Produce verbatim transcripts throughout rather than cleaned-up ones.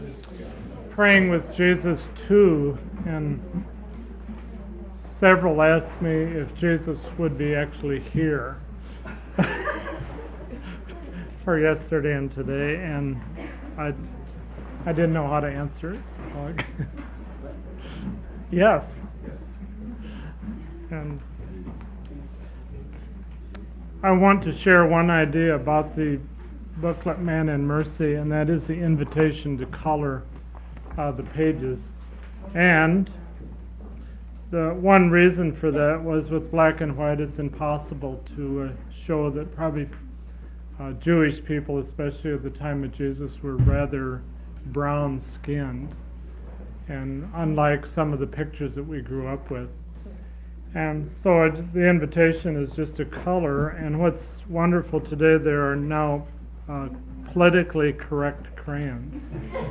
Praying with Jesus two, and several asked me if Jesus would be actually here for yesterday and today, and I I didn't know how to answer it. So I yes. And I want to share one idea about the booklet Man and Mercy, and that is the invitation to color uh, the pages. And the one reason for that was with black and white, it's impossible to uh, show that probably uh, Jewish people, especially at the time of Jesus, were rather brown-skinned, and unlike some of the pictures that we grew up with. And so it, the invitation is just to color, and what's wonderful today, there are now uh, politically correct crayons.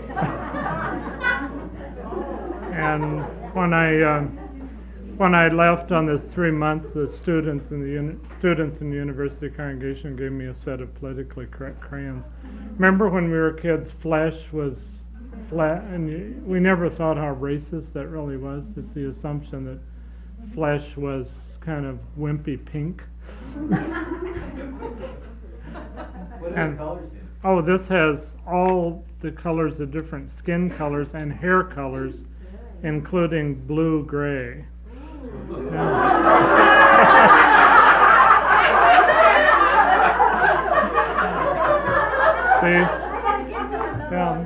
And when I uh, when I left on this three months, the students in the uni- students in the university congregation gave me a set of politically correct crayons. Remember when we were kids, flesh was flat, and you, we never thought how racist that really was. It's the assumption that flesh was kind of wimpy pink. What and, are the colors in? Oh, this has all the colors of different skin colors and hair colors, including blue-gray. Yeah. See? Yeah.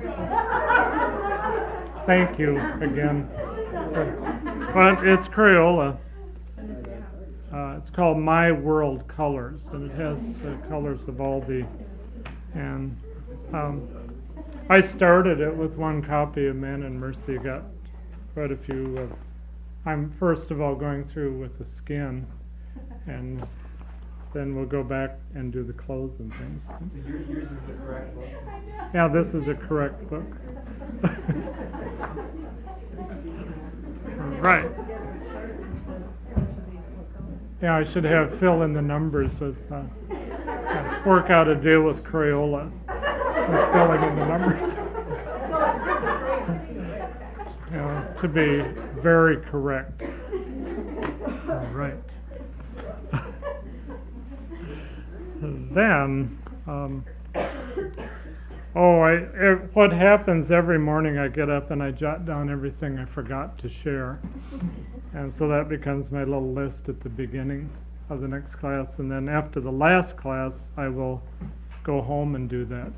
Thank you again. But it's Crayola. Uh, it's called My World Colors, and it has the colors of all the. And um, I started it with one copy of Man and Mercy. Got quite a few. Of, I'm first of all going through with the skin, and then we'll go back and do the clothes and things. Yours, yours is the correct book. Yeah, this is a correct book. Right. Yeah, I should have fill in the numbers with, uh, uh, work out a deal with Crayola with filling in the numbers. You know, to be very correct. All right. Then, um, oh, I, er, what happens every morning, I get up and I jot down everything I forgot to share. And so that becomes my little list at the beginning of the next class. And then after the last class, I will go home and do that.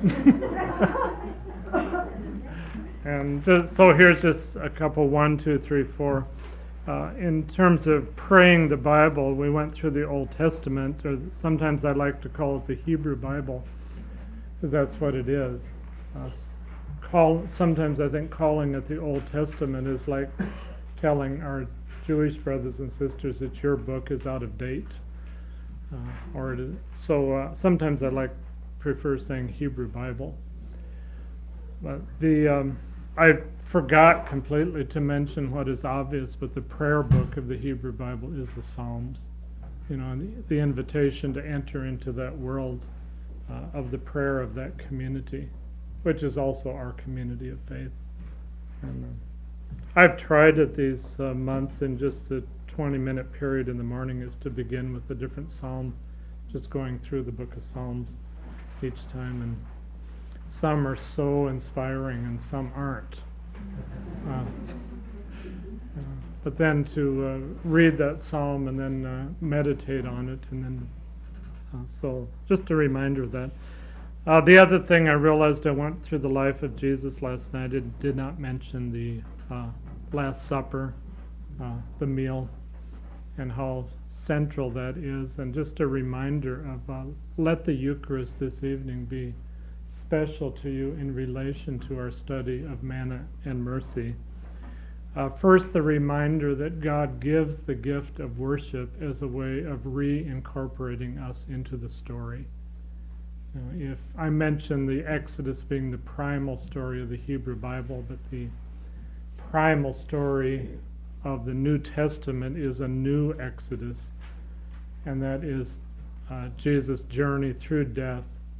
And just, so here's just a couple, one, two, three, four. Uh, in terms of praying the Bible, we went through the Old Testament, or sometimes I like to call it the Hebrew Bible, because that's what it is. Uh, call, sometimes I think calling it the Old Testament is like telling our Jewish brothers and sisters that your book is out of date. Uh, or it is, so uh, sometimes I like prefer saying Hebrew Bible. But the um, I forgot completely to mention what is obvious, but the prayer book of the Hebrew Bible is the Psalms. You know, and the, the invitation to enter into that world uh, of the prayer of that community, which is also our community of faith. And uh, I've tried it these uh, months in just a twenty-minute period in the morning is to begin with a different psalm, just going through the book of Psalms each time, and some are so inspiring and some aren't. Uh, uh, but then to uh, read that psalm and then uh, meditate on it, and then uh, so just a reminder of that. Uh, the other thing I realized, I went through the life of Jesus last night. I did not mention the uh, Last Supper, uh, the meal, and how central that is, and just a reminder of uh, let the Eucharist this evening be special to you in relation to our study of Man and Mercy. Uh, first, the reminder that God gives the gift of worship as a way of reincorporating us into the story. You know, if I mentioned the Exodus being the primal story of the Hebrew Bible, but the primal story of the New Testament is a new Exodus, and that is uh, Jesus' journey through death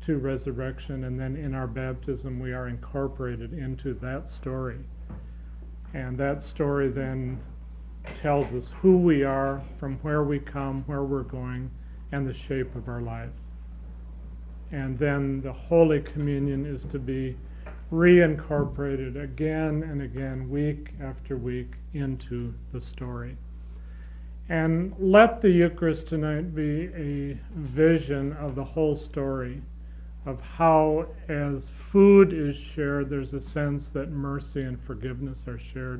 to resurrection, and then in our baptism we are incorporated into that story. And that story then tells us who we are, from where we come, where we're going, and the shape of our lives. And then the Holy Communion is to be reincorporated again and again, week after week, into the story. And let the Eucharist tonight be a vision of the whole story, of how, as food is shared, there's a sense that mercy and forgiveness are shared.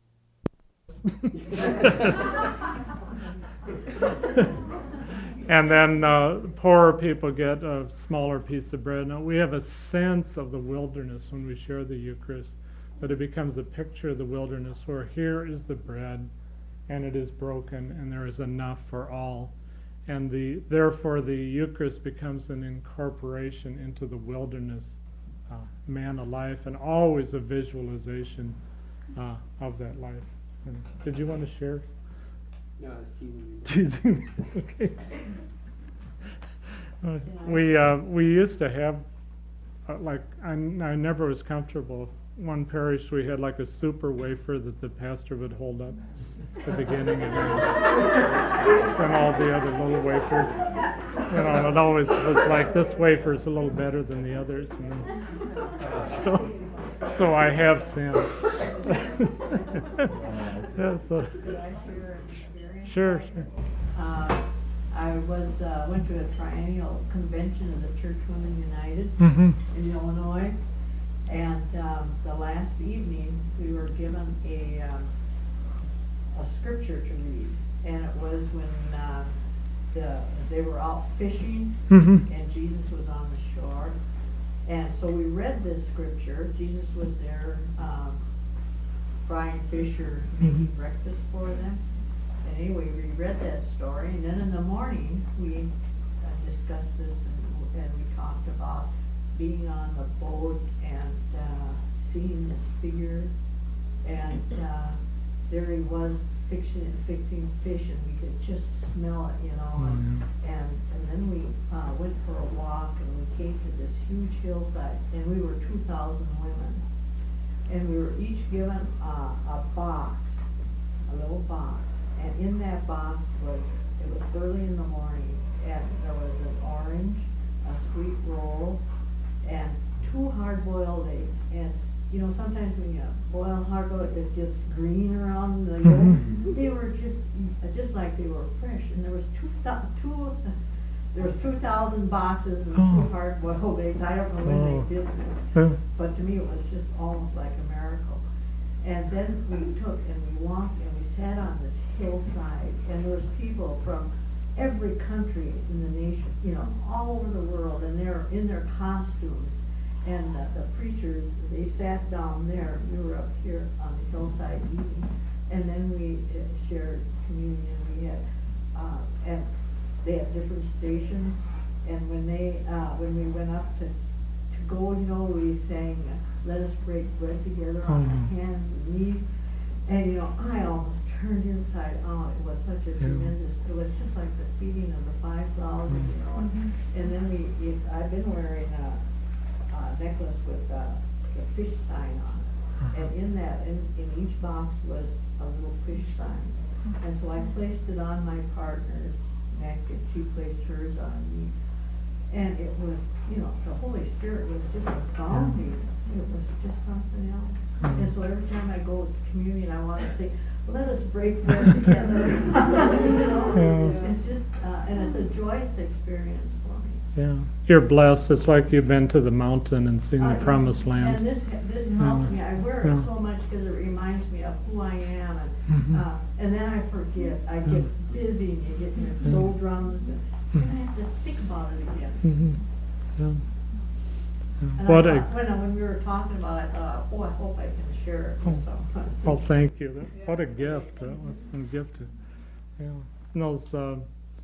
And then uh, poorer people get a smaller piece of bread. Now, we have a sense of the wilderness when we share the Eucharist, that it becomes a picture of the wilderness, where here is the bread, and it is broken, and there is enough for all. And the therefore the Eucharist becomes an incorporation into the wilderness, uh, manna life, and always a visualization uh, of that life. And did you want to share? No, it's teasing you. Teasing. Okay. Uh, we uh, we used to have uh, like I, I never was comfortable. One parish we had like a super wafer that the pastor would hold up at the beginning, and then and all the other little wafers. You know, it always was like, this wafer is a little better than the others. And then, so, so I have sinned. Yeah, so. Could I share an experience? Sure, sure. Uh, I was, uh, went to a triennial convention of the Church Women United Mm-hmm. in Illinois, and um, the last evening we were given a, um, a scripture to read, and it was when uh, the, they were out fishing, Mm-hmm. and Jesus was on the shore, and so we read this scripture. Jesus was there um, frying fish or making Mhm. breakfast for them. And anyway, we read that story, and then in the morning, we uh, discussed this, and, and we talked about being on the boat and uh, seeing this figure, and uh, there he was fixing, fixing fish, and we could just smell it, you know, and, and, and then we uh, went for a walk, and we came to this huge hillside, and we were two thousand women, and we were each given uh, a box, a little box. And in that box was, it was early in the morning, and there was an orange, a sweet roll, and two hard-boiled eggs. And, you know, sometimes when you boil hard-boiled, it gets green around the yolk. Mhm. They were just, just like they were fresh. And there was two, thou- two, there was two thousand boxes and Oh. two hard-boiled eggs. I don't know when Oh. they did this, Yeah. but to me it was just almost like a miracle. And then we took and we walked and we sat on this hillside, and there was people from every country in the nation, you know, all over the world, and they're in their costumes. And the, the preachers, they sat down there. We were up here on the hillside eating, and then we uh, shared communion. We had, uh, and they had different stations, and when they, uh, when we went up to to go, you know, we sang, "Let us break bread together on Mhm. our hands and knees." And, you know, I almost turned inside out. It was such a Yeah. tremendous, it was just like the feeding of the five thousand, you know. Mhm. And then we, it, I've been wearing a, a necklace with a, a fish sign on it. And in that, in, in each box was a little fish sign. And so I placed it on my partner's neck, and she placed hers on me. And it was, you know, the Holy Spirit was just abounding. It was just something else. And so every time I go to communion, I want to say, "Let us break bread together." You know? Yeah. It's just, uh, and it's a joyous experience for me. Yeah. You're blessed. It's like you've been to the mountain and seen the Uh, promised And land. this, this helps me. I wear Yeah. it so much because it reminds me of who I am, and, Mhm. uh, and then I forget. I get busy, and you get in your Yeah. doldrums, and then I have to think about it again. Mhm. Yeah. Yeah. And What I a, thought, when, I- when we were talking about it, I thought, oh, I hope I can share it with someone. well, thank you. That- What a gift. That was some gift. Yeah. And those, uh,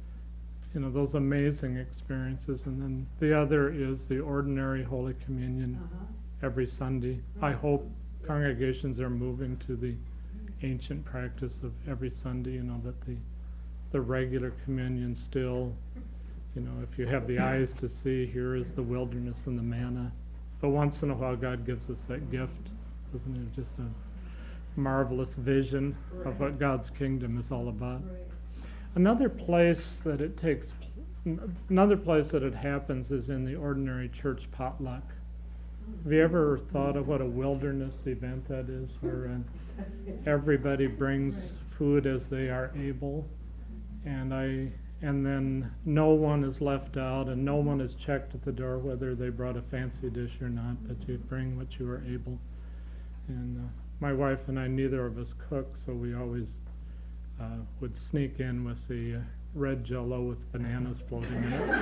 you know, those amazing experiences. And then the other is the ordinary Holy Communion Uh-huh. every Sunday. I Right. hope congregations are moving to the ancient practice of every Sunday, you know, that the, the regular communion still You know, if you have the eyes to see, here is the wilderness and the manna. But once in a while, God gives us that gift. Isn't it just a marvelous vision of what God's kingdom is all about? Right. Another place that it takes, another place that it happens is in the ordinary church potluck. Have you ever thought of what a wilderness event that is, where uh, everybody brings food as they are able, and I, and then no one is left out, and no one is checked at the door whether they brought a fancy dish or not, but you bring what you are able. And uh, my wife and I, neither of us cook, so we always uh, would sneak in with the uh, red Jell-O with bananas floating in it.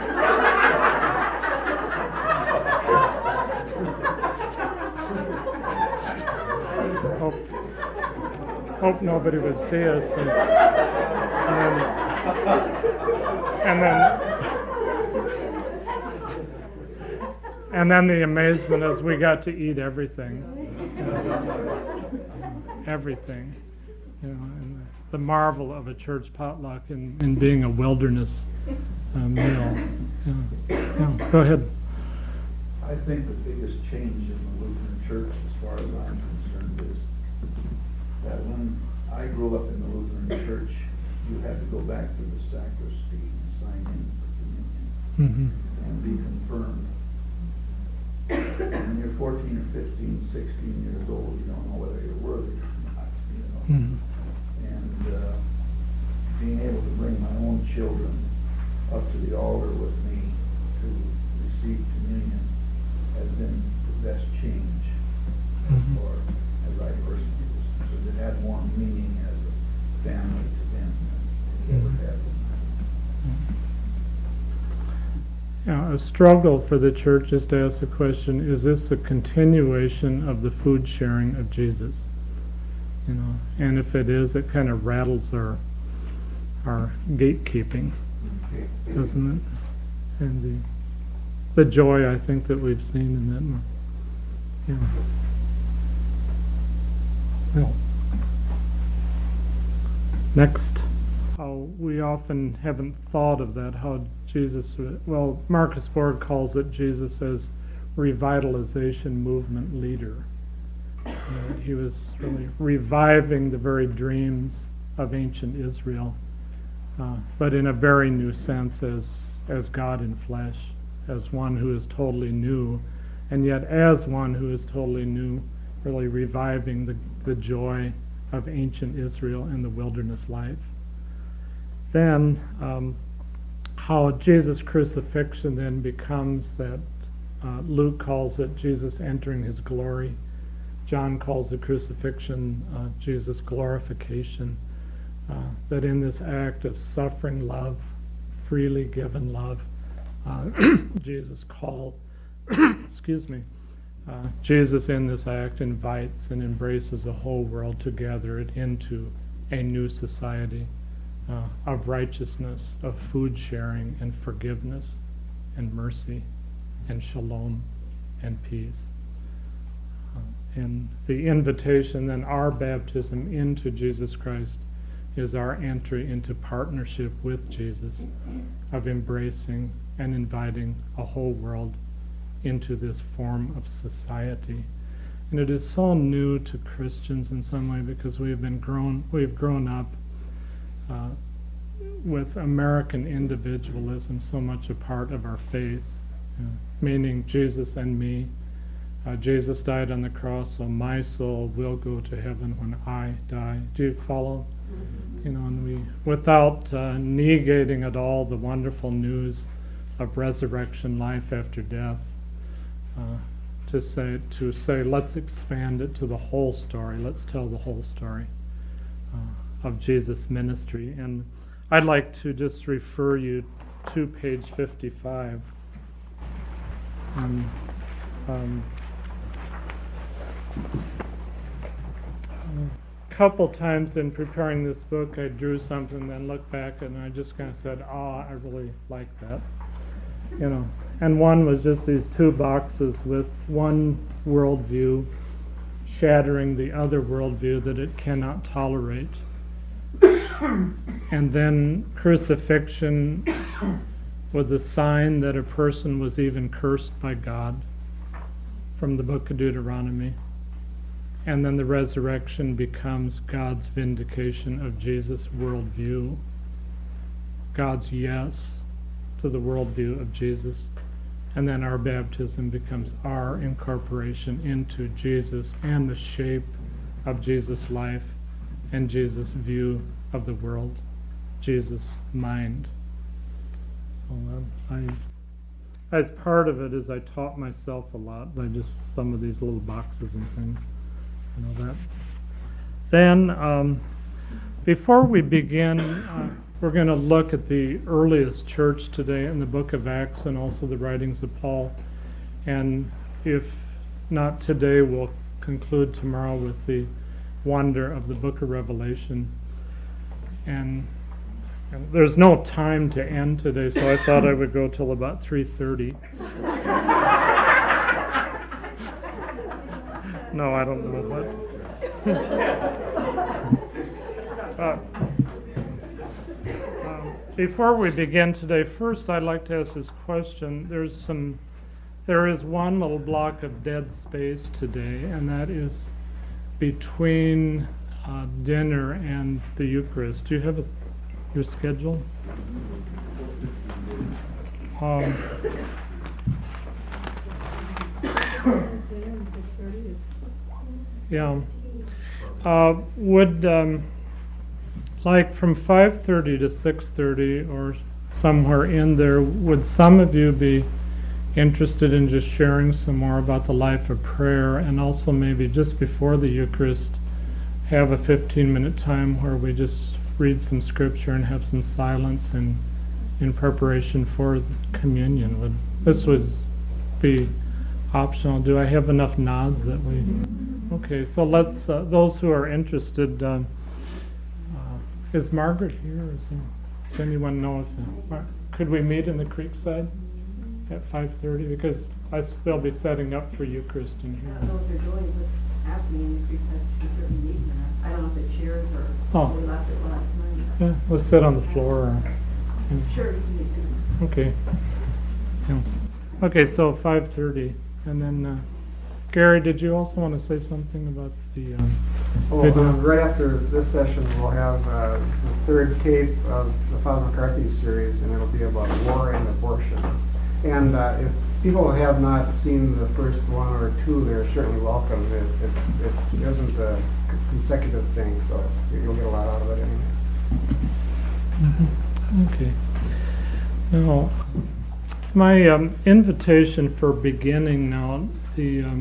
hope, hope nobody would see us. And, and then, and then, and then the amazement is we got to eat everything, you know, everything, you know, and the marvel of a church potluck in, in being a wilderness uh, meal. Yeah. Yeah. Go ahead. I think the biggest change in the Lutheran Church, as far as I'm concerned, is that when I grew up in the Lutheran Church, you had to go back to the sacristy and sign in for communion Mm-hmm. and be confirmed. When you're fourteen or fifteen, sixteen years old, you don't know whether you're worthy or not, you know. Mm-hmm. And uh, being able to bring my own children up to the altar with me to receive communion has been the best change Mhm. for, as I personally was concerned. It had more meaning as a family to them than it ever had with me. Yeah, a struggle for the church is to ask the question, is this a continuation of the food sharing of Jesus? You know, and if it is, it kind of rattles our our gatekeeping, doesn't it? And the the joy, I think, that we've seen in that. Yeah. Well, next, how we often haven't thought of that, how Jesus, well, Marcus Borg calls it Jesus as revitalization movement leader. Uh, he was really reviving the very dreams of ancient Israel, uh, but in a very new sense as, as God in flesh, as one who is totally new, and yet as one who is totally new, really reviving the, the joy of ancient Israel and the wilderness life. Then, um, how Jesus' crucifixion then becomes that, uh, Luke calls it Jesus entering his glory. John calls the crucifixion uh, Jesus' glorification. Uh, that in this act of suffering love, freely given love, uh, Jesus called, excuse me, uh, Jesus in this act invites and embraces the whole world to gather it into a new society. Uh, of righteousness, of food sharing and forgiveness and mercy and shalom and peace. Uh, and the invitation, then our baptism into Jesus Christ is our entry into partnership with Jesus, of embracing and inviting a whole world into this form of society. And it is so new to Christians in some way because we have been grown, we've grown up Uh, with American individualism so much a part of our faith, uh, meaning Jesus and me. Uh, Jesus died on the cross, so my soul will go to heaven when I die. Do you follow? Mm-hmm. You know, and we, without uh, negating at all the wonderful news of resurrection, life after death, uh, to say, to say, let's expand it to the whole story. Let's tell the whole story Uh, of Jesus' ministry. And I'd like to just refer you to page fifty-five. Um, um, a couple times in preparing this book, I drew something, then looked back, and I just kind of said, "Ah, I really like that." You know, and one was just these two boxes with one worldview shattering the other worldview that it cannot tolerate. And then crucifixion was a sign that a person was even cursed by God from the book of Deuteronomy. And then the resurrection becomes God's vindication of Jesus' worldview, God's yes to the worldview of Jesus. And then our baptism becomes our incorporation into Jesus and the shape of Jesus' life and Jesus' view of the world, Jesus' mind. So, um, I, as part of it is I taught myself a lot by just some of these little boxes and things. You know that. Then, um, before we begin, uh, we're going to look at the earliest church today in the book of Acts and also the writings of Paul. And if not today, we'll conclude tomorrow with the wonder of the book of Revelation. And, and there's no time to end today, so I thought I would go till about three thirty. No, I don't know what. uh, um, before we begin today, first I'd like to ask this question. There's some, there is one little block of dead space today, and that is between uh, dinner and the Eucharist. Do you have a, your schedule? Um, Yeah. Uh, would, um, like from five thirty to six thirty or somewhere in there, would some of you be interested in just sharing some more about the life of prayer, and also maybe just before the Eucharist have a fifteen minute time where we just read some scripture and have some silence in, in preparation for communion? Would this would be optional. Do I have enough nods that we... Okay, so let's, uh, those who are interested, um, uh, is Margaret here? Or is there, does anyone know if, uh, could we meet in the Creekside at five thirty? Because I, s- they'll be setting up for Eucharist in I here. don't know if they're doing what's happening in the Creekside, we certainly need that. I don't know if the chairs are, Oh. they left it last night. Yeah, let's sit on the floor. Or, Sure, you can meet them. okay. Yeah. Okay, so five thirty. And then, uh, Gary, did you also want to say something about the um, Well, video? um, right after this session, we'll have uh, the third tape of the Father McCarthy series, and it'll be about war and abortion. And uh, if people have not seen the first one or two, they're certainly welcome. It, it, it isn't a consecutive thing, so you'll get a lot out of it anyway. Mm-hmm. Okay. Now, my um, invitation for beginning now, the um,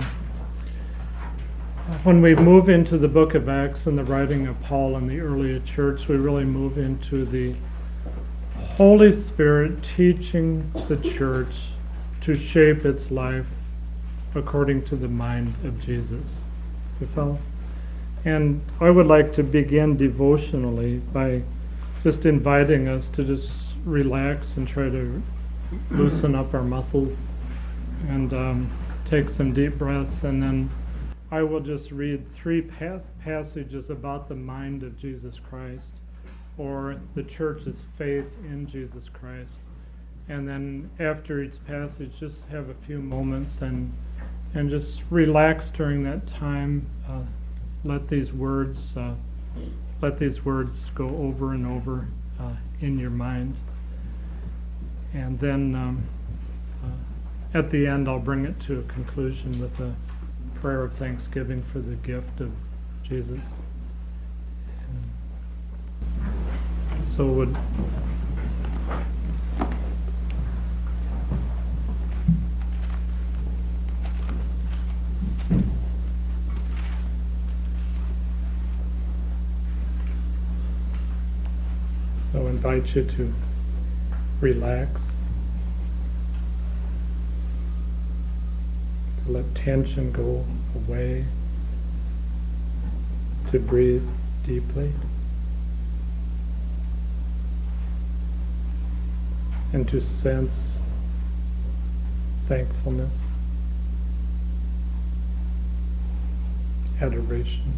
when we move into the book of Acts and the writing of Paul in the earlier church, we really move into the Holy Spirit teaching the church to shape its life according to the mind of Jesus. You follow? And I would like to begin devotionally by just inviting us to just relax and try to loosen up our muscles and um, take some deep breaths, and then I will just read three pas- passages about the mind of Jesus Christ, or the church's faith in Jesus Christ. And then after each passage, just have a few moments and and just relax during that time. Uh, let these words uh, let these words go over and over uh, in your mind. And then um, uh, at the end, I'll bring it to a conclusion with a prayer of thanksgiving for the gift of Jesus. So would so invite you to relax, to let tension go away, to breathe deeply, and to sense thankfulness, adoration.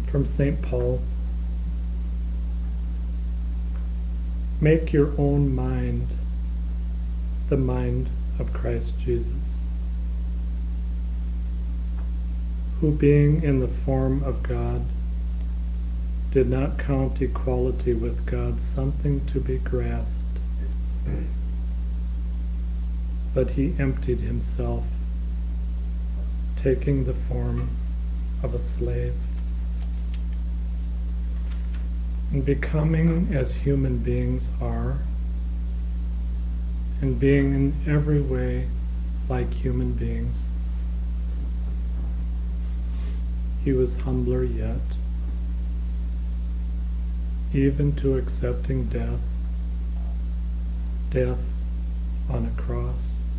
From Saint Paul. Make your own mind the mind of Christ Jesus, who being in the form of God, did not count equality with God something to be grasped, but he emptied himself, taking the form of a slave, and becoming as human beings are, and being in every way like human beings, he was humbler yet, even to accepting death, death on a cross.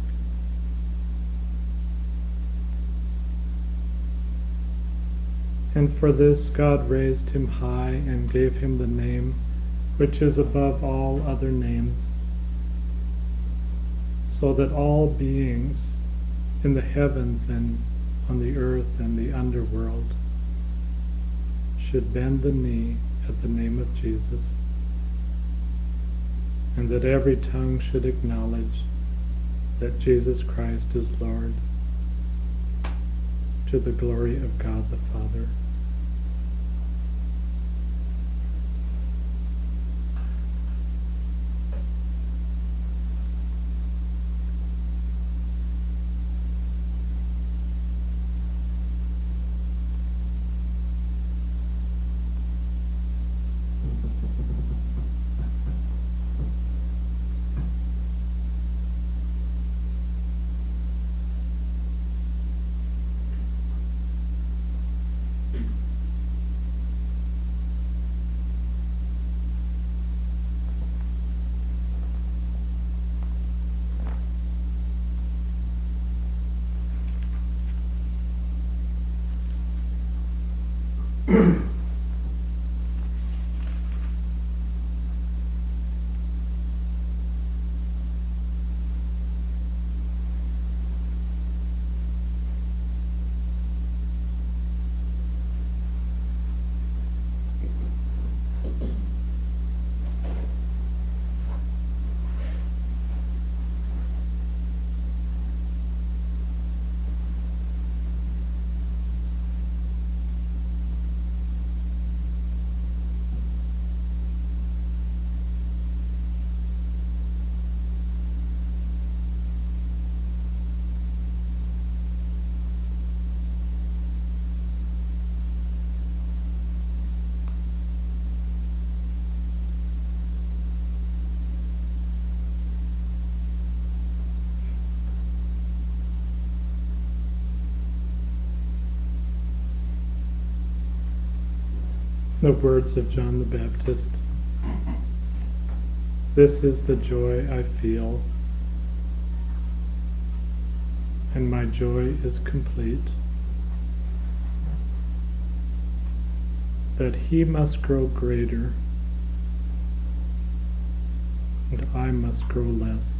And for this God raised him high and gave him the name which is above all other names, so that all beings in the heavens and on the earth and the underworld should bend the knee at the name of Jesus, and that every tongue should acknowledge that Jesus Christ is Lord, to the glory of God the Father. The words of John the Baptist. This is the joy I feel, and my joy is complete, that he must grow greater, and I must grow less.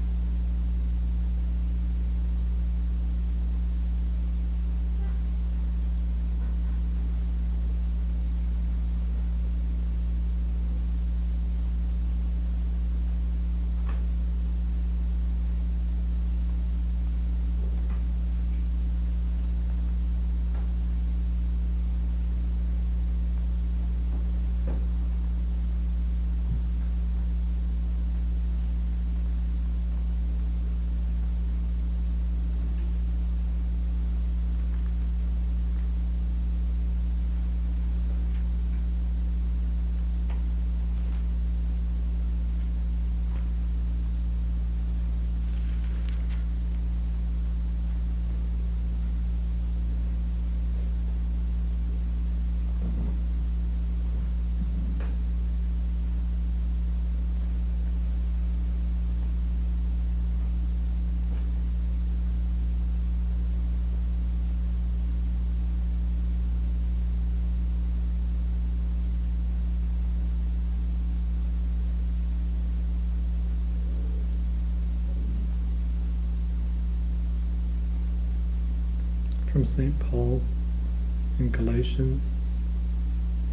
From Saint Paul in Galatians.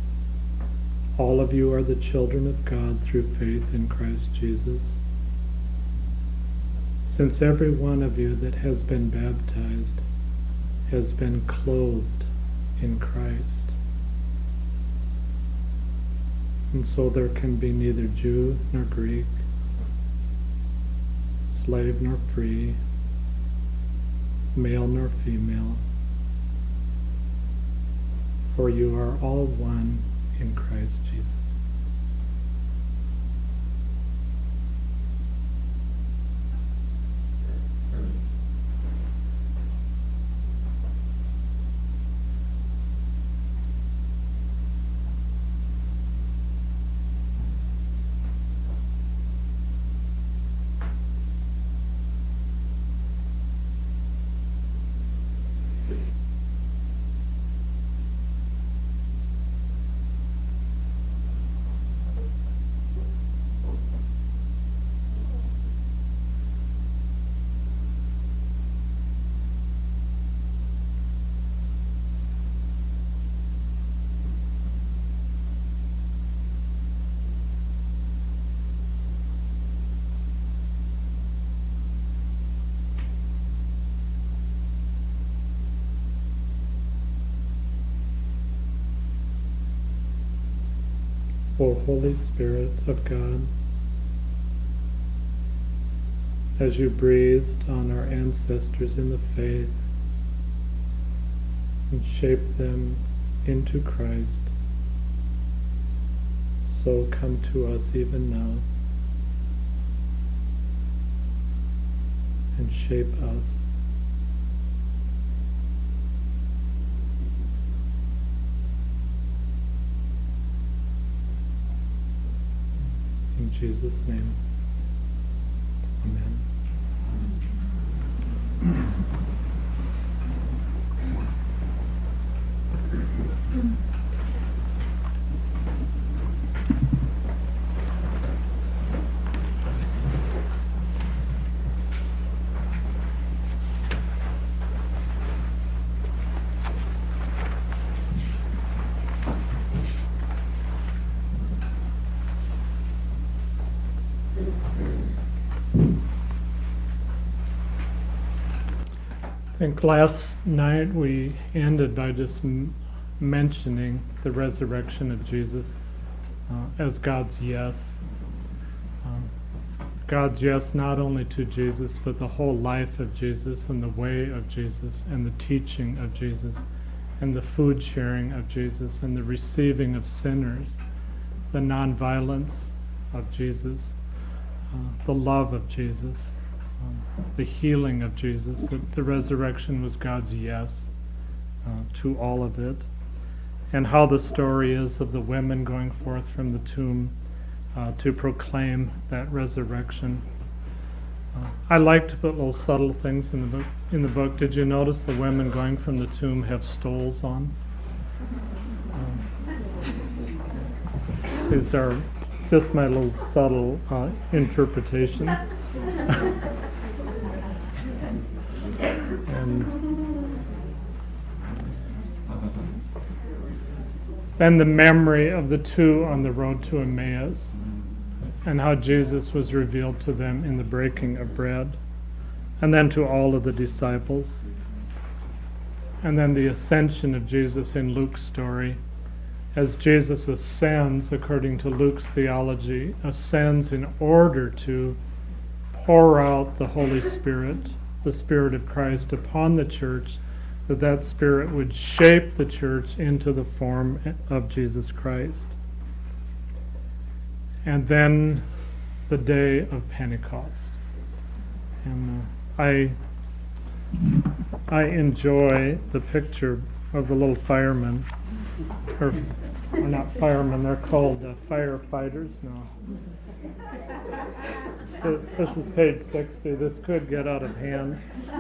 All of you are the children of God through faith in Christ Jesus. Since every one of you that has been baptized has been clothed in Christ. And so there can be neither Jew nor Greek, slave nor free, male nor female, for you are all one in Christ Jesus. O Holy Spirit of God, as you breathed on our ancestors in the faith and shaped them into Christ, so come to us even now and shape us. In Jesus' name, amen. I think last night we ended by just m- mentioning the resurrection of Jesus uh, as God's yes. Um, God's yes not only to Jesus, but the whole life of Jesus and the way of Jesus and the teaching of Jesus and the food sharing of Jesus and the receiving of sinners, the nonviolence of Jesus, uh, the love of Jesus. Um, the healing of Jesus, that the resurrection was God's yes uh, to all of it, and how the story is of the women going forth from the tomb uh, to proclaim that resurrection. Uh, I like to put little subtle things in the book. In the book, did you notice the women going from the tomb have stoles on? Um, these are just my little subtle uh, interpretations. And then the memory of the two on the road to Emmaus and how Jesus was revealed to them in the breaking of bread, and then to all of the disciples. And then the ascension of Jesus in Luke's story, as Jesus ascends, according to Luke's theology, ascends in order to pour out the Holy Spirit, the Spirit of Christ, upon the church, that that Spirit would shape the church into the form of Jesus Christ. And then the day of Pentecost. And uh, I I enjoy the picture of the little firemen, or, or not firemen, they're called uh, firefighters now. This is page sixty. This could get out of hand.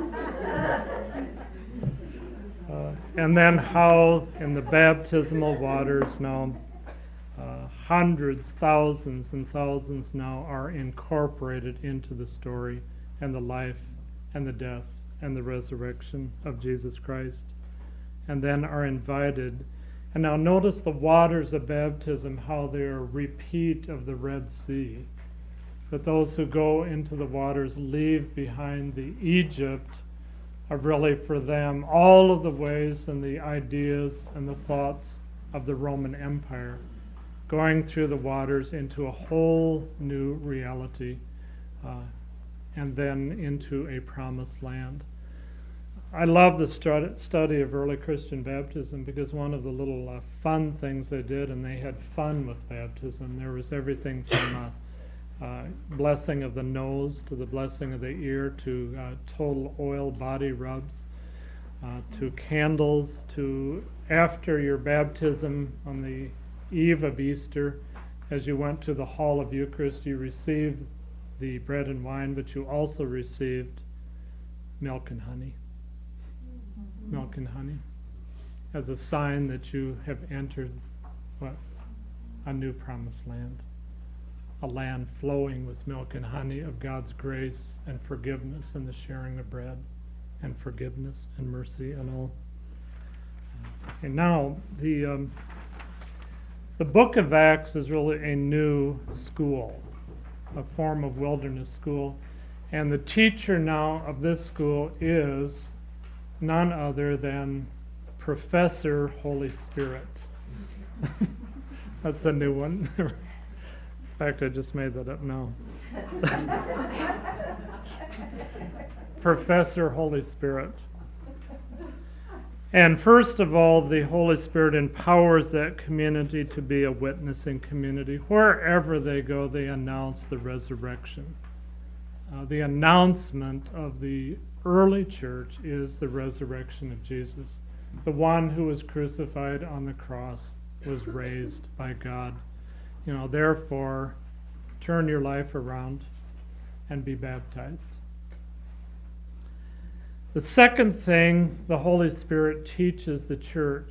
Uh, and then how in the baptismal waters now uh, hundreds, thousands and thousands now are incorporated into the story and the life and the death and the resurrection of Jesus Christ, and then are invited And now notice the waters of baptism, how they are a repeat of the Red Sea. That those who go into the waters leave behind the Egypt of really for them all of the ways and the ideas and the thoughts of the Roman Empire, going through the waters into a whole new reality, uh, and then into a promised land. I love the stud- study of early Christian baptism because one of the little uh, fun things they did, and they had fun with baptism, there was everything from uh, Uh, blessing of the nose to the blessing of the ear to uh, total oil body rubs uh, to candles to after your baptism on the eve of Easter, as you went to the hall of Eucharist, you received the bread and wine, but you also received milk and honey. Mm-hmm. Milk and honey as a sign that you have entered what? A new promised land. A land flowing with milk and honey of God's grace and forgiveness and the sharing of bread and forgiveness and mercy and all. And now the um, the book of Acts is really a new school, a form of wilderness school, and the teacher now of this school is none other than Professor Holy Spirit. That's a new one. In fact, I just made that up now. Professor Holy Spirit. And first of all, the Holy Spirit empowers that community to be a witnessing community. Wherever they go, they announce the resurrection. Uh, the announcement of the early church is the resurrection of Jesus. The one who was crucified on the cross was raised by God. You know, therefore, turn your life around and be baptized. The second thing the Holy Spirit teaches the church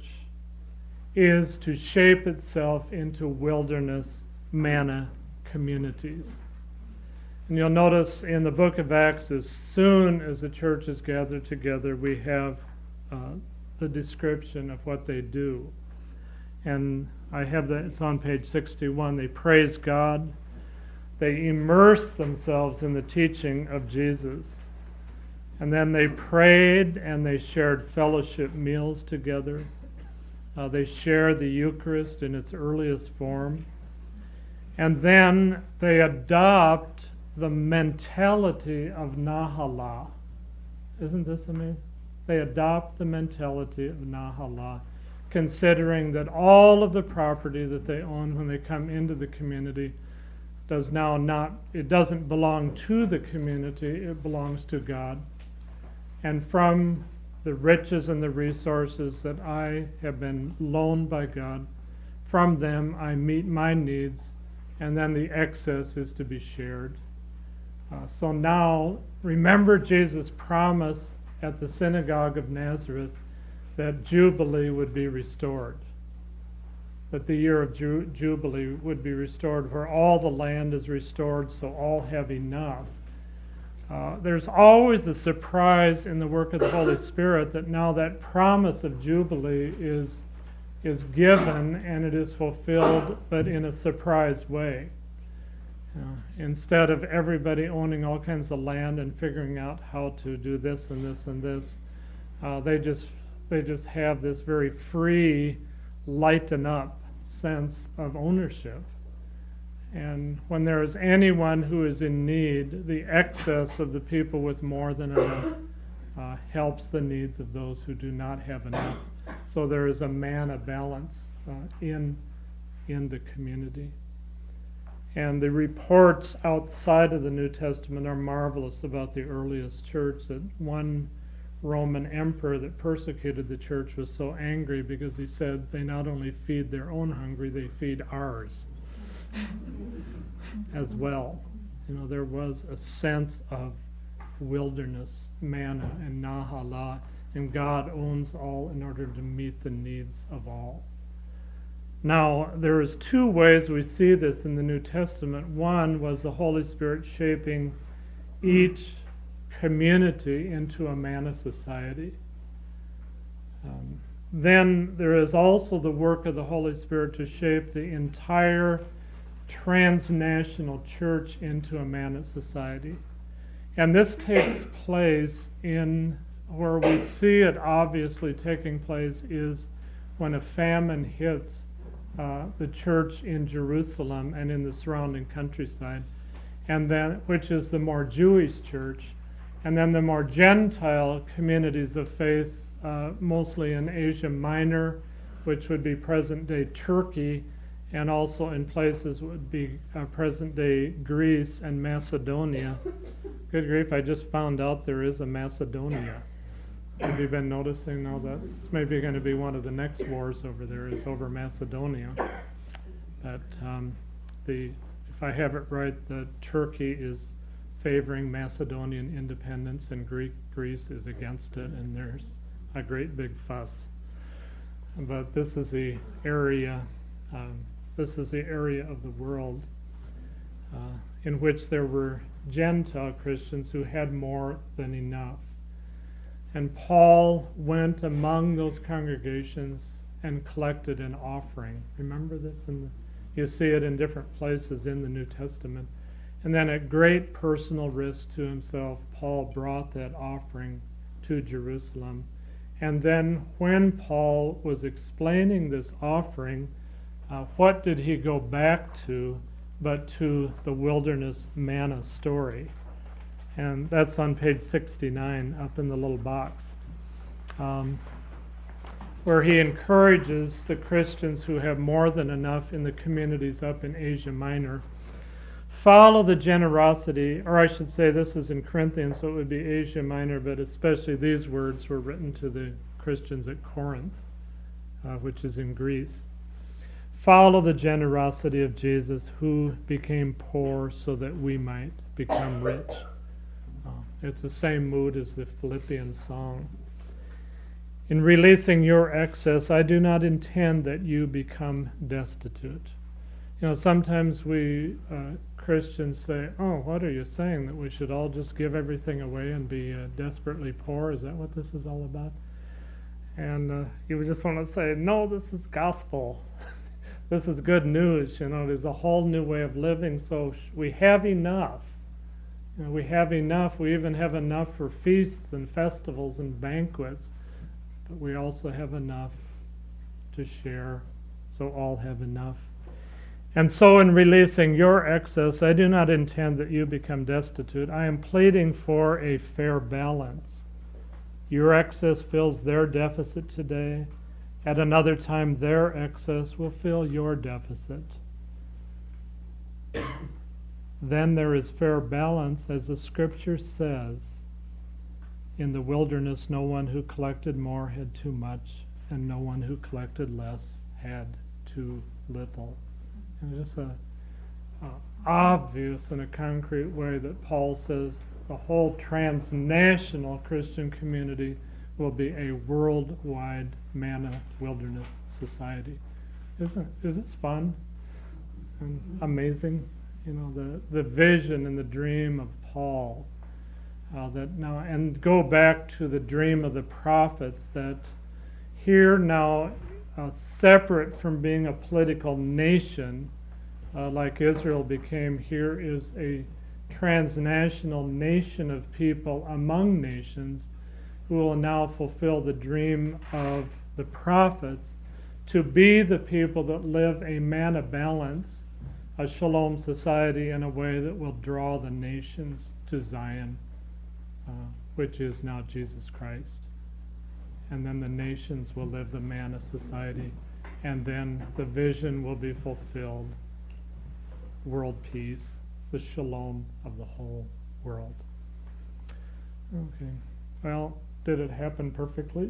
is to shape itself into wilderness manna communities. And you'll notice in the book of Acts, as soon as the church is gathered together, we have uh, the description of what they do. And I have that, it's on page sixty-one. They praise God. They immerse themselves in the teaching of Jesus. And then they prayed and they shared fellowship meals together. Uh, they shared the Eucharist in its earliest form. And then they adopt the mentality of Nahala. Isn't this amazing? They adopt the mentality of Nahala, considering that all of the property that they own when they come into the community does now not, it doesn't belong to the community, it belongs to God. And from the riches and the resources that I have been loaned by God, from them I meet my needs, and then the excess is to be shared. Uh, so now, remember Jesus' promise at the synagogue of Nazareth that Jubilee would be restored, that the year of Ju- Jubilee would be restored, where all the land is restored so all have enough. Uh, there's always a surprise in the work of the Holy Spirit that now that promise of Jubilee is, is given and it is fulfilled, but in a surprise way. Uh, instead of everybody owning all kinds of land and figuring out how to do this and this and this, uh, they just they just have this very free, lighten up sense of ownership. And when there is anyone who is in need, the excess of the people with more than enough uh, helps the needs of those who do not have enough. So there is a manna balance uh, in in the community. And the reports outside of the New Testament are marvelous about the earliest church, that one Roman emperor that persecuted the church was so angry because he said they not only feed their own hungry, they feed ours as well. You know, there was a sense of wilderness, manna, and Nahala, and God owns all in order to meet the needs of all. Now, there is two ways we see this in the New Testament. One was the Holy Spirit shaping each community into a manna society. Um, then there is also the work of the Holy Spirit to shape the entire transnational church into a man of society. And this takes place in, where we see it obviously taking place is when a famine hits uh, the church in Jerusalem and in the surrounding countryside, and then which is the more Jewish church, and then the more Gentile communities of faith, uh, mostly in Asia Minor, which would be present-day Turkey, and also in places would be uh, present-day Greece and Macedonia. Good grief, I just found out there is a Macedonia. Have you been noticing now that's maybe going to be one of the next wars over there is over Macedonia. But um, the, if I have it right, the Turkey is favoring Macedonian independence and Greek Greece is against it, and there's a great big fuss. But this is the area, um, this is the area of the world uh, in which there were Gentile Christians who had more than enough. And Paul went among those congregations and collected an offering. Remember this? In the, you see it in different places in the New Testament. And then at great personal risk to himself, Paul brought that offering to Jerusalem. And then when Paul was explaining this offering, uh, what did he go back to but to the wilderness manna story? And that's on page sixty-nine up in the little box, um, where he encourages the Christians who have more than enough in the communities up in Asia Minor. Follow the generosity, or I should say this is in Corinthians, so it would be Asia Minor, but especially these words were written to the Christians at Corinth, uh, which is in Greece. Follow the generosity of Jesus, who became poor so that we might become rich. Uh, it's the same mood as the Philippians song. In releasing your excess, I do not intend that you become destitute. You know, sometimes we uh, Christians say, oh, what are you saying, that we should all just give everything away and be uh, desperately poor? Is that what this is all about? And uh, you would just want to say, no, this is gospel. This is good news. You know, there's a whole new way of living, so we have enough. You know, we have enough. We even have enough for feasts and festivals and banquets, but we also have enough to share, so all have enough. And so in releasing your excess, I do not intend that you become destitute. I am pleading for a fair balance. Your excess fills their deficit today. At another time, their excess will fill your deficit. Then there is fair balance, as the scripture says, in the wilderness no one who collected more had too much, and no one who collected less had too little. And just a, a obvious in a concrete way that Paul says the whole transnational Christian community will be a worldwide manna wilderness society. Isn't is this fun and amazing? You know, the, the vision and the dream of Paul. Uh, that now, and go back to the dream of the prophets, that here now, uh, separate from being a political nation, uh, like Israel became, here is a transnational nation of people among nations who will now fulfill the dream of the prophets to be the people that live a manna balance, a shalom society in a way that will draw the nations to Zion, uh, which is now Jesus Christ. And then the nations will live the manna society, and then the vision will be fulfilled. World peace, the shalom of the whole world. Okay, well, did it happen perfectly?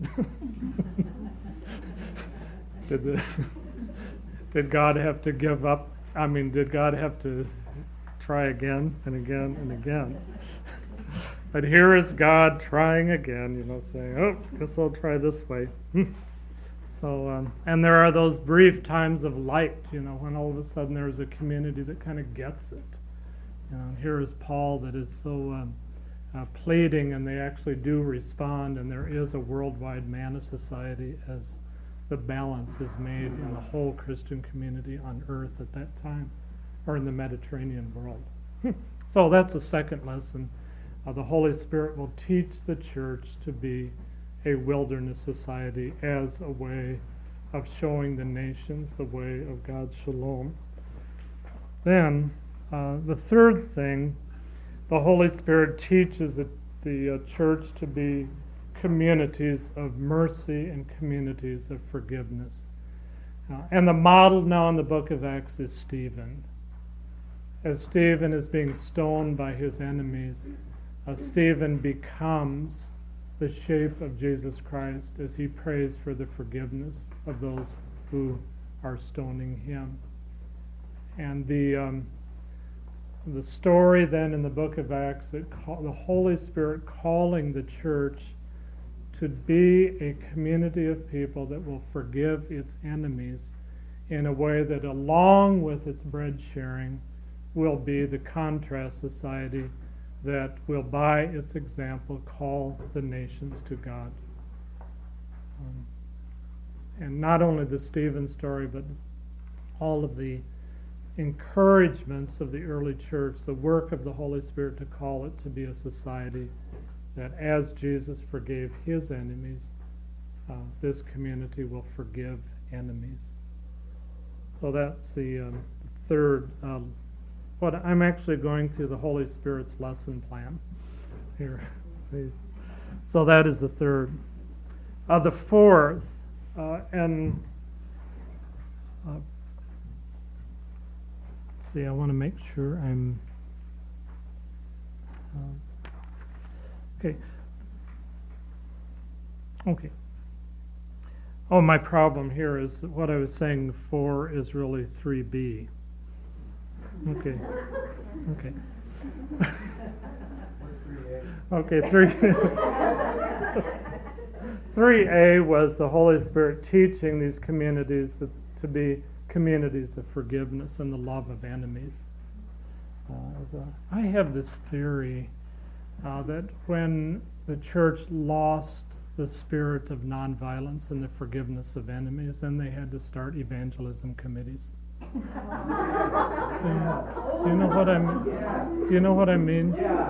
did the, did God have to give up? I mean, did God have to try again and again and again? But here is God trying again, you know, saying, oh, guess I'll try this way. So, um, and there are those brief times of light, you know, when all of a sudden there's a community that kind of gets it. You know, and here is Paul that is so um, uh, pleading, and they actually do respond, and there is a worldwide manna society, as the balance is made in the whole Christian community on earth at that time, or in the Mediterranean world. So that's the second lesson. Uh, the Holy Spirit will teach the church to be a wilderness society as a way of showing the nations the way of God's shalom. Then, uh, the third thing, the Holy Spirit teaches the, the uh, church to be communities of mercy and communities of forgiveness. Uh, and the model now in the book of Acts is Stephen. As Stephen is being stoned by his enemies, uh, Stephen becomes the shape of Jesus Christ as he prays for the forgiveness of those who are stoning him. And the um, the story then in the book of Acts, it call, the Holy Spirit calling the church to be a community of people that will forgive its enemies in a way that, along with its bread sharing, will be the contrast society that will, by its example, call the nations to God. Um, and not only the Stephen story, but all of the encouragements of the early church, the work of the Holy Spirit to call it to be a society that, as Jesus forgave his enemies, uh, this community will forgive enemies. So that's the um, third. Um, what I'm actually going through the Holy Spirit's lesson plan here. See, so that is the third. Uh, the fourth, uh, and uh, see, I want to make sure I'm. Uh, okay. Okay. Oh, my problem here is that what I was saying four is really three B. Okay. Okay. Okay, three. Three A was the Holy Spirit teaching these communities to, to be communities of forgiveness and the love of enemies. Uh, I have this theory uh, that when the church lost the spirit of nonviolence and the forgiveness of enemies, then they had to start evangelism committees. Do you, do you know what I mean? Do you know what I mean?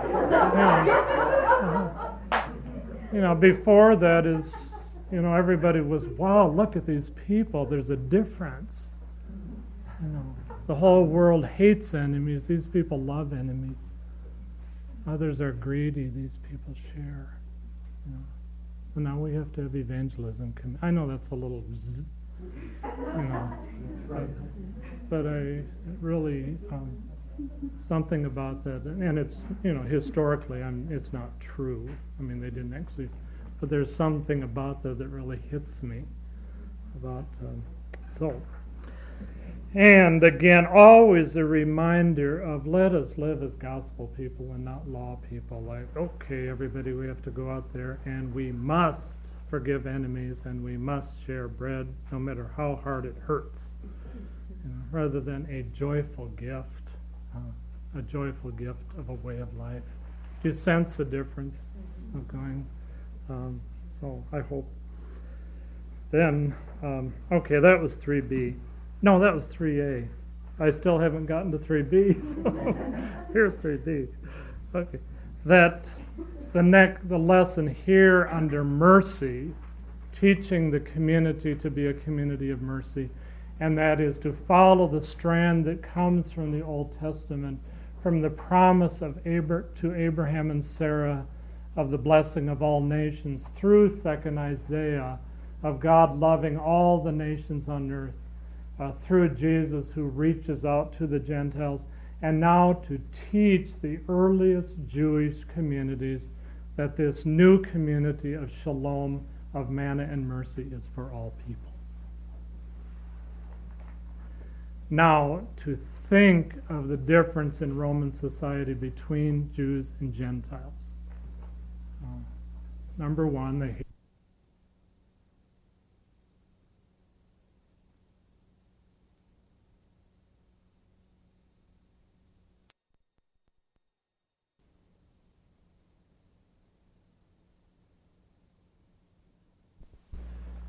Yeah. Uh, you know, before that is, you know, everybody was, wow, look at these people. There's a difference. You know, the whole world hates enemies. These people love enemies. Others are greedy. These people share. You know. So now we have to have evangelism. Com- I know that's a little, zzz, you know, but, but I really um, something about that, and it's, you know, historically, I'm, it's not true. I mean, they didn't actually, but there's something about that that really hits me about um, so. And again, always a reminder of let us live as gospel people and not law people. Like, okay, everybody, we have to go out there and we must forgive enemies and we must share bread no matter how hard it hurts. You know, rather than a joyful gift, uh, a joyful gift of a way of life. Do you sense the difference of going? Um, so I hope. Then, um, okay, that was three B. No, that was three A. I still haven't gotten to three B, so here's three B. Okay. That the neck the lesson here under mercy, teaching the community to be a community of mercy, and that is to follow the strand that comes from the Old Testament, from the promise of Abra- to Abraham and Sarah of the blessing of all nations through second Isaiah, of God loving all the nations on earth. Uh, through Jesus, who reaches out to the Gentiles, and now to teach the earliest Jewish communities that this new community of shalom, of manna and mercy, is for all people. Now, to think of the difference in Roman society between Jews and Gentiles. Uh, number one, they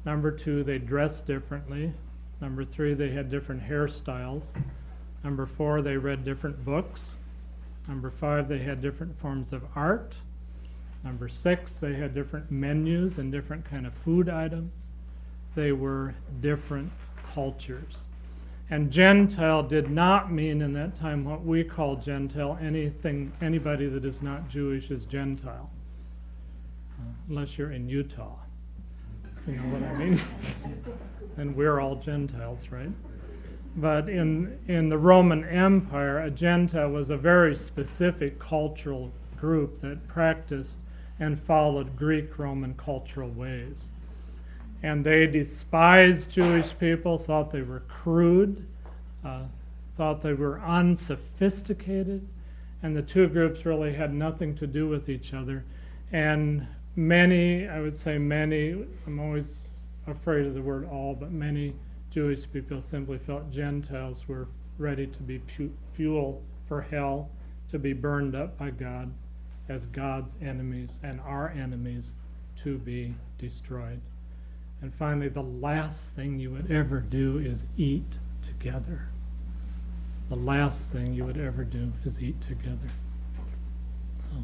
Number two, they dressed differently. Number three, they had different hairstyles. Number four, they read different books. Number five, they had different forms of art. Number six, they had different menus and different kind of food items. They were different cultures. And Gentile did not mean in that time what we call Gentile. Anything, anybody that is not Jewish is Gentile, uh, unless you're in Utah. You know what I mean? And we're all Gentiles, right? But in in the Roman Empire, a Gentile was a very specific cultural group that practiced and followed Greek-Roman cultural ways. And they despised Jewish people, thought they were crude, uh, thought they were unsophisticated, and the two groups really had nothing to do with each other. And many, I would say many, I'm always afraid of the word all, but many Jewish people simply felt Gentiles were ready to be pu- fuel for hell, to be burned up by God as God's enemies and our enemies to be destroyed. And finally, the last thing you would ever do is eat together. The last thing you would ever do is eat together. So,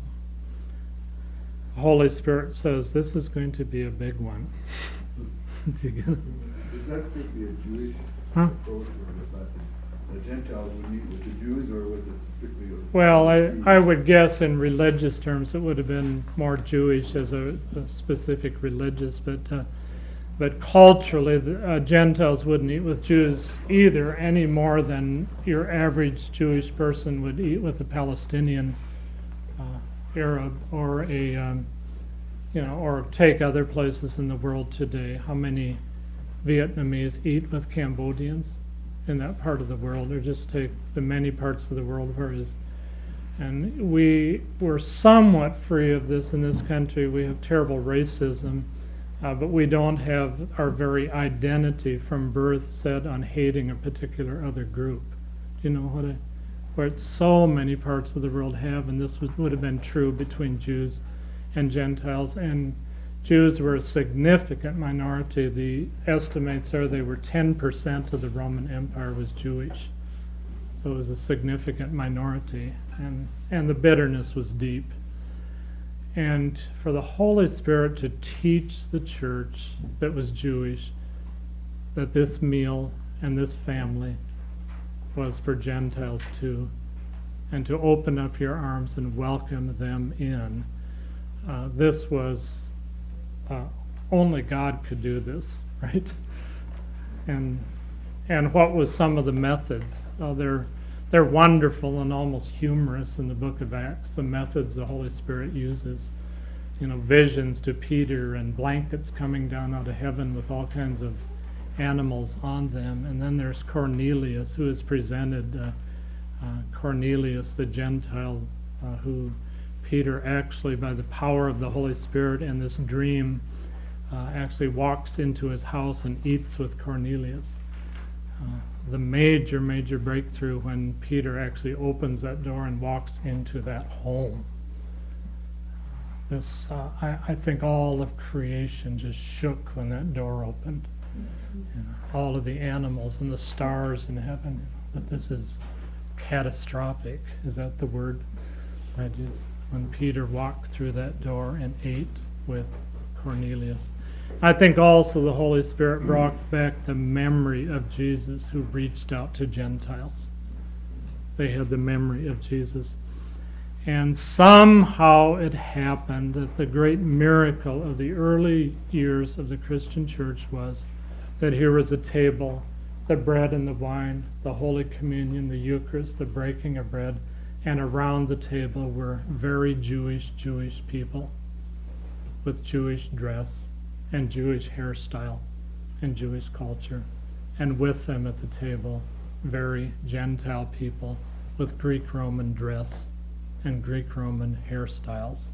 the Holy Spirit says this is going to be a big one. Do you get it? Is that strictly a Jewish Huh? approach, or was that the, the Gentiles would meet with the Jews, or was it strictly a... Well, I, Jewish? I would guess in religious terms it would have been more Jewish as a, a specific religious, but uh, but culturally, the, uh, Gentiles wouldn't eat with Jews either, any more than your average Jewish person would eat with a Palestinian uh, Arab or a, um, you know, or take other places in the world today. How many Vietnamese eat with Cambodians in that part of the world, or just take the many parts of the world where it is. And we were somewhat free of this in this country. We have terrible racism. Uh, but we don't have our very identity from birth set on hating a particular other group. Do you know what I, where so many parts of the world have, and this would, would have been true between Jews and Gentiles. And Jews were a significant minority. The estimates are they were ten percent of the Roman Empire was Jewish. So it was a significant minority, and, and the bitterness was deep. And for the Holy Spirit to teach the church that was Jewish that this meal and this family was for Gentiles too, and to open up your arms and welcome them in, uh, this was, uh, only God could do this, right? And and what was some of the methods? Uh, they're They're wonderful and almost humorous in the book of Acts, the methods the Holy Spirit uses. You know, visions to Peter and blankets coming down out of heaven with all kinds of animals on them. And then there's Cornelius, who is presented, uh, uh, Cornelius the Gentile, uh, who Peter actually, by the power of the Holy Spirit and this dream, uh, actually walks into his house and eats with Cornelius. Uh, the major, major breakthrough when Peter actually opens that door and walks into that home. This, uh, I, I think all of creation just shook when that door opened. You know, all of the animals and the stars in heaven. That this is catastrophic. Is that the word? I just, when Peter walked through that door and ate with Cornelius. I think also the Holy Spirit brought back the memory of Jesus, who reached out to Gentiles. They had the memory of Jesus. And somehow it happened that the great miracle of the early years of the Christian church was that here was a table, the bread and the wine, the Holy Communion, the Eucharist, the breaking of bread, and around the table were very Jewish, Jewish people with Jewish dress and Jewish hairstyle and Jewish culture, and with them at the table, very Gentile people with Greek-Roman dress and Greek-Roman hairstyles.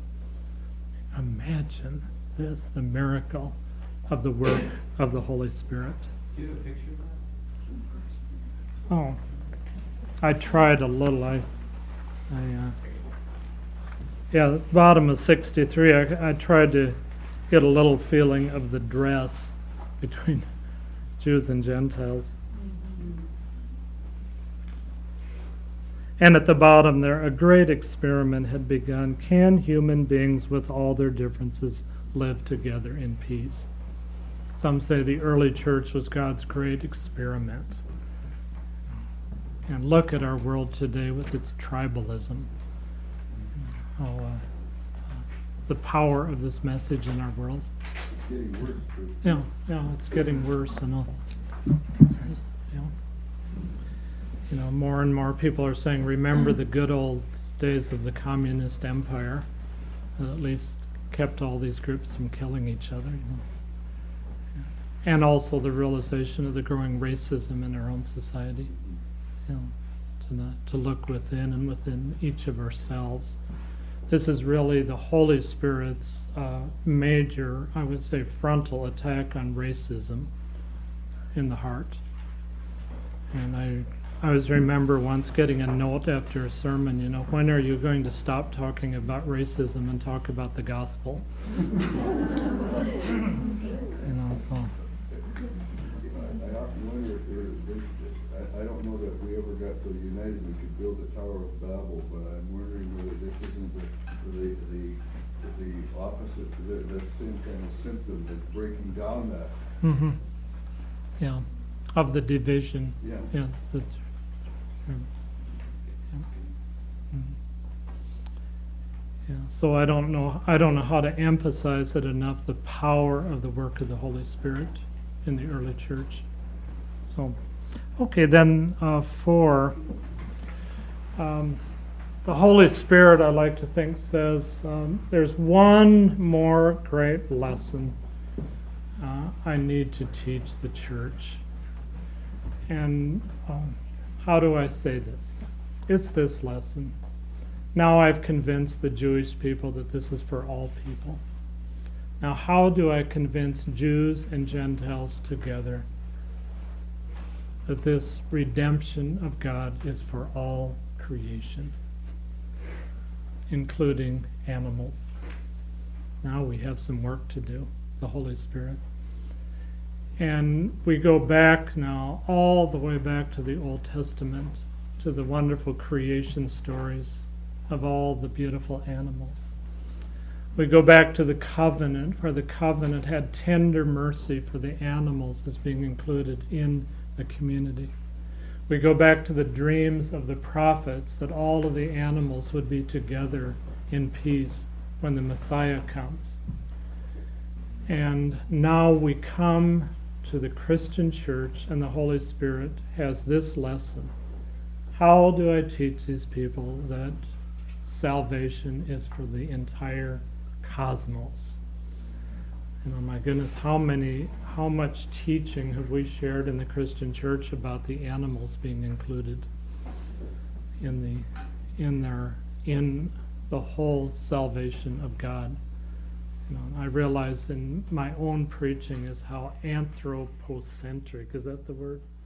Imagine this, the miracle of the work of the Holy Spirit. Do you have a picture of that? Oh, I tried a little. I, I, uh, yeah, the bottom of sixty-three, I, I tried to get a little feeling of the dress between Jews and Gentiles. And at the bottom there, a great experiment had begun. Can human beings, with all their differences, live together in peace? Some say the early church was God's great experiment. And look at our world today with its tribalism. How, uh, the power of this message in our world. It's getting worse, too. Yeah, yeah, it's getting worse, and all. Yeah. You know, more and more people are saying, remember the good old days of the communist empire that at least kept all these groups from killing each other. You know. And also the realization of the growing racism in our own society. You know, to not, to look within and within each of ourselves. This is really the Holy Spirit's uh, major, I would say, frontal attack on racism in the heart. And I, I always remember once getting a note after a sermon, you know, when are you going to stop talking about racism and talk about the gospel? You know, so. I often wonder if there, there's, I, I don't know that we ever got so united we could build the Tower of Babel, but I'm wondering whether this isn't the, the, the, the opposite, the, the same kind of symptom that's breaking down that. Mm-hmm. Yeah, of the division. Yeah. Yeah. The, yeah. Mhm. Yeah. So I don't know. I don't know how to emphasize it enough. The power of the work of the Holy Spirit in the early church. So, okay, then uh, four. Um, the Holy Spirit, I like to think, says um, there's one more great lesson uh, I need to teach the church. And um, how do I say this? It's this lesson. Now I've convinced the Jewish people that this is for all people. Now how do I convince Jews and Gentiles together that this redemption of God is for all creation, including animals? Now we have some work to do, the Holy Spirit. And we go back now, all the way back to the Old Testament, to the wonderful creation stories of all the beautiful animals. We go back to the covenant, where the covenant had tender mercy for the animals as being included in the community. We go back to the dreams of the prophets that all of the animals would be together in peace when the Messiah comes. And now we come to the Christian church, and the Holy Spirit has this lesson. How do I teach these people that salvation is for the entire cosmos? And oh my goodness, how many, how much teaching have we shared in the Christian church about the animals being included in the, in their, in the whole salvation of God? You know, I realize in my own preaching is how anthropocentric, is that the word?